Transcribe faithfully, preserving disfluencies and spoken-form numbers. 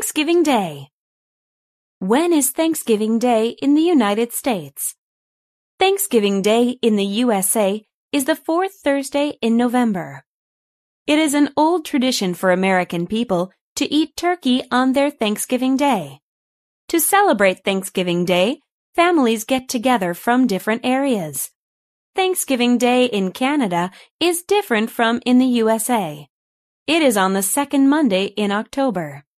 Thanksgiving Day. When is Thanksgiving Day in the United States? Thanksgiving Day in the U S A is the fourth Thursday in November. It is an old tradition for American people to eat turkey on their Thanksgiving Day. To celebrate Thanksgiving Day, families get together from different areas. Thanksgiving Day in Canada is different from in the U S A. It is on the second Monday in October.